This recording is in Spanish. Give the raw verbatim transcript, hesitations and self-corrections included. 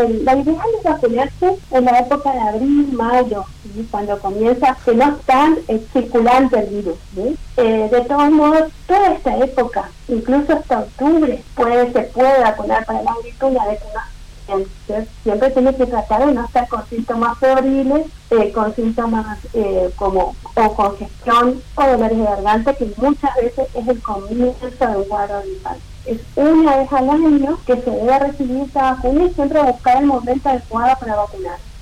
el, la ideal es vacunarse en la época de abril, mayo, ¿sí? Cuando comienza, que no están eh, circulando el virus, ¿sí? Eh, de todos modos, toda esta época, incluso hasta octubre, puede, se puede vacunar para la gripina, de que no. Entonces, siempre tiene que tratar de no estar con síntomas febriles, eh, con síntomas eh, como o congestión o dolores de garganta, que muchas veces es el comienzo de un cuadro gripal. Es una vez al año que se debe recibir esta vacuna y siempre buscar el momento adecuado para vacunar.